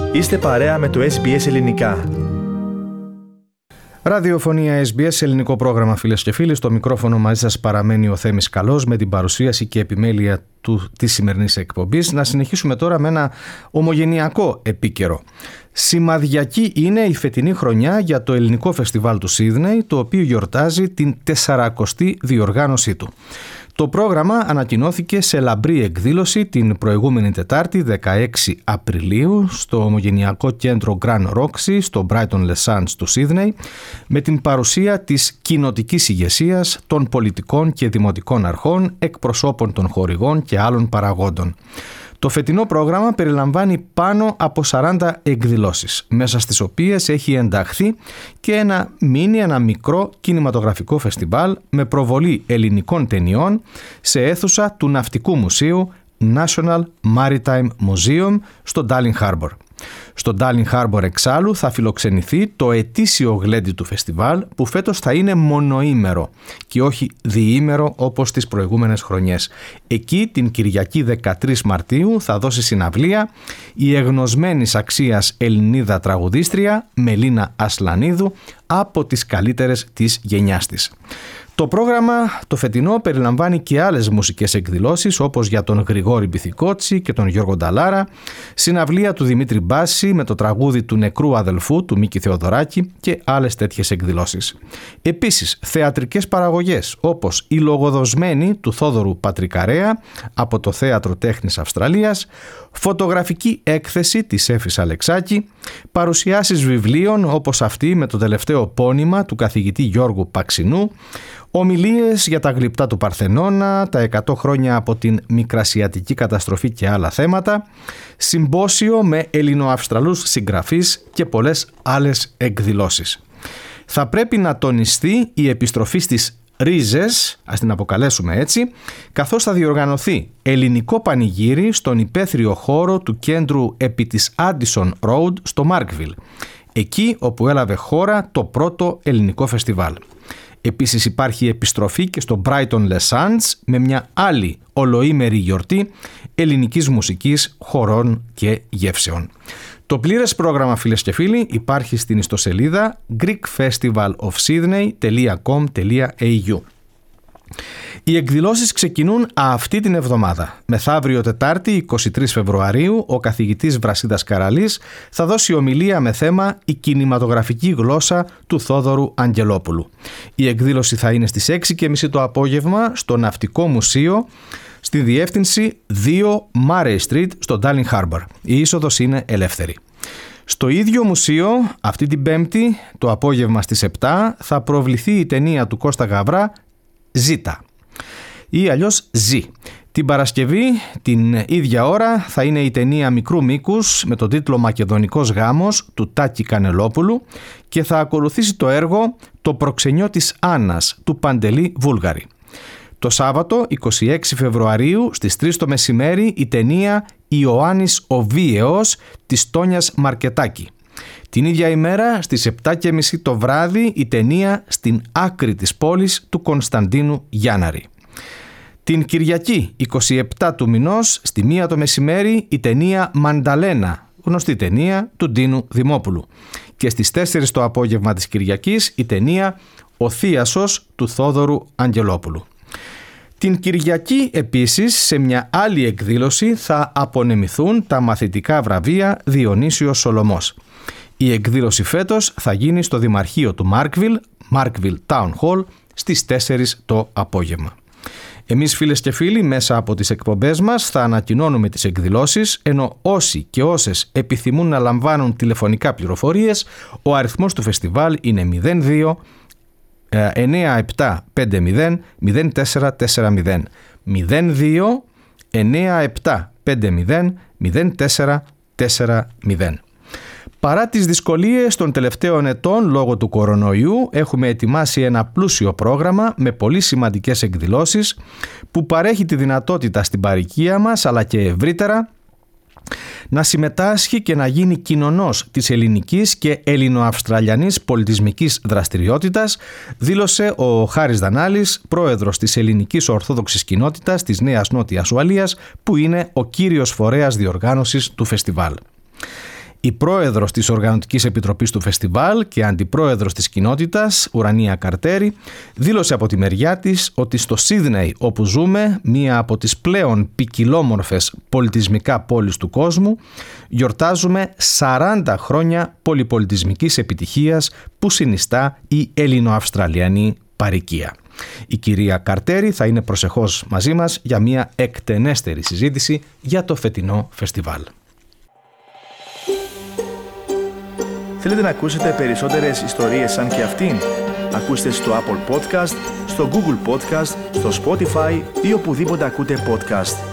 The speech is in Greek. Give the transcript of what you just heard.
Είστε παρέα με το SBS Ελληνικά. Ραδιοφωνία SBS, ελληνικό πρόγραμμα, φίλες και φίλοι. Στο μικρόφωνο μαζί σας παραμένει ο Θέμης Καλός με την παρουσίαση και επιμέλεια της σημερινής εκπομπής. Να συνεχίσουμε τώρα με ένα ομογενειακό επίκαιρο. Σημαδιακή είναι η φετινή χρονιά για το ελληνικό φεστιβάλ του Σίδνεϊ, το οποίο γιορτάζει την 40η διοργάνωσή του. Το πρόγραμμα ανακοινώθηκε σε λαμπρή εκδήλωση την προηγούμενη Τετάρτη 16 Απριλίου στο ομογενειακό κέντρο Grand Roxy στο Brighton Le Sands του Σίδνεϊ, με την παρουσία της κοινοτικής ηγεσίας, των πολιτικών και δημοτικών αρχών, εκπροσώπων των χορηγών και άλλων παραγόντων. Το φετινό πρόγραμμα περιλαμβάνει πάνω από 40 εκδηλώσεις, μέσα στις οποίες έχει ενταχθεί και ένα μικρό κινηματογραφικό φεστιβάλ με προβολή ελληνικών ταινιών σε αίθουσα του Ναυτικού Μουσείου National Maritime Museum στο Darling Harbour. Στο Darling Harbour εξάλλου θα φιλοξενηθεί το ετήσιο γλέντι του φεστιβάλ, που φέτος θα είναι μονοήμερο και όχι διήμερο όπως τις προηγούμενες χρονιές. Εκεί την Κυριακή 13 Μαρτίου θα δώσει συναυλία η εγνωσμένης αξίας Ελληνίδα τραγουδίστρια Μελίνα Ασλανίδου, από τις καλύτερες της γενιάς της. Το πρόγραμμα το φετινό περιλαμβάνει και άλλες μουσικές εκδηλώσεις, όπως για τον Γρηγόρη Μπιθικότσι και τον Γιώργο Νταλάρα, συναυλία του Δημήτρη Μπάση με το τραγούδι του νεκρού αδελφού του Μίκη Θεοδωράκη και άλλες τέτοιες εκδηλώσεις. Επίσης, θεατρικές παραγωγές όπως η Λογοδοσμένη του Θόδωρου Πατρικαρέα από το Θέατρο Τέχνης Αυστραλίας, φωτογραφική έκθεση της Έφης Αλεξάκη, παρουσιάσεις βιβλίων όπως αυτή με το τελευταίο πόνημα του καθηγητή Γιώργου Παξινού, ομιλίες για τα γλυπτά του Παρθενώνα, τα 100 χρόνια από την Μικρασιατική καταστροφή και άλλα θέματα, συμπόσιο με Ελληνοαυστραλούς συγγραφείς και πολλές άλλες εκδηλώσεις. Θα πρέπει να τονιστεί η επιστροφή στις ρίζες, ας την αποκαλέσουμε έτσι, καθώς θα διοργανωθεί ελληνικό πανηγύρι στον υπαίθριο χώρο του κέντρου επί της Addison Road στο Markville, εκεί όπου έλαβε χώρα το πρώτο ελληνικό φεστιβάλ. Επίσης υπάρχει επιστροφή και στο Brighton Le Sands με μια άλλη ολοήμερη γιορτή ελληνικής μουσικής, χορών και γεύσεων. Το πλήρες πρόγραμμα, φίλες και φίλοι, υπάρχει στην ιστοσελίδα greekfestivalofsydney.com.au. Οι εκδηλώσεις ξεκινούν αυτή την εβδομάδα. Μεθαύριο Τετάρτη, 23 Φεβρουαρίου, ο καθηγητής Βρασίδας Καραλής θα δώσει ομιλία με θέμα «Η κινηματογραφική γλώσσα» του Θόδωρου Αγγελόπουλου. Η εκδήλωση θα είναι στις 6:30 το απόγευμα στο Ναυτικό Μουσείο, στη διεύθυνση 2 Murray Street στο Darling Harbour. Η είσοδος είναι ελεύθερη. Στο ίδιο μουσείο, αυτή την Πέμπτη, το απόγευμα στις 7, θα προβληθεί η ταινία του Κώστα Γαβρά «Ζήτα» ή αλλιώς «Ζή». Την Παρασκευή, την ίδια ώρα, θα είναι η ταινία μικρού μήκους με τον τίτλο «Μακεδονικός γάμος» του Τάκη Κανελόπουλου και θα ακολουθήσει το έργο «Το προξενιό της Άννας» του Παντελή Βούλγαρη. Το Σάββατο, 26 Φεβρουαρίου, στις 3 το μεσημέρι, η ταινία «Ιωάννης ο Βίαιος» της Τόνιας Μαρκετάκη. Την ίδια ημέρα, στις 7:30 το βράδυ, η ταινία «Στην άκρη της πόλης» του Κωνσταντίνου Γιάνναρη. Την Κυριακή, 27 του μηνός, στη 1 το μεσημέρι, η ταινία «Μανταλένα», γνωστή ταινία του Ντίνου Δημόπουλου. Και στις 4 το απόγευμα της Κυριακής, η ταινία «Ο Θίασος» του Θόδωρου Αγγελόπουλου. Την Κυριακή επίσης, σε μια άλλη εκδήλωση, θα απονεμηθούν τα μαθητικά βραβεία Διονύσιος Σολωμός. Η εκδήλωση φέτος θα γίνει στο Δημαρχείο του Markville Town Hall, στις 4 το απόγευμα. Εμείς, φίλες και φίλοι, μέσα από τις εκπομπές μας θα ανακοινώνουμε τις εκδηλώσεις, ενώ όσοι και όσες επιθυμούν να λαμβάνουν τηλεφωνικά πληροφορίες, ο αριθμός του φεστιβάλ είναι 02 9750 0440 02 9750 0440. Παρά τις δυσκολίες των τελευταίων ετών λόγω του κορονοϊού, έχουμε ετοιμάσει ένα πλούσιο πρόγραμμα με πολύ σημαντικές εκδηλώσεις που παρέχει τη δυνατότητα στην παροικία μας, αλλά και ευρύτερα, να συμμετάσχει και να γίνει κοινωνός της ελληνικής και ελληνοαυστραλιανής πολιτισμικής δραστηριότητας, δήλωσε ο Χάρης Δανάλης, πρόεδρος της Ελληνικής Ορθόδοξης Κοινότητας της Νέας Νότιας Ουαλίας, που είναι ο κύριος φορέας διοργάνωσης του φεστιβάλ. Η πρόεδρος της Οργανωτικής Επιτροπής του Φεστιβάλ και αντιπρόεδρος της κοινότητας, Ουρανία Καρτέρη, δήλωσε από τη μεριά της ότι στο Σίδνεϊ, όπου ζούμε, μία από τις πλέον ποικιλόμορφες πολιτισμικά πόλεις του κόσμου, γιορτάζουμε 40 χρόνια πολυπολιτισμικής επιτυχίας που συνιστά η Ελληνοαυστραλιανή παροικία. Η κυρία Καρτέρη θα είναι προσεχώς μαζί μας για μια εκτενέστερη συζήτηση για το φετινό φεστιβάλ. Θέλετε να ακούσετε περισσότερες ιστορίες σαν και αυτήν? Ακούστε στο Apple Podcast, στο Google Podcast, στο Spotify ή οπουδήποτε ακούτε podcast.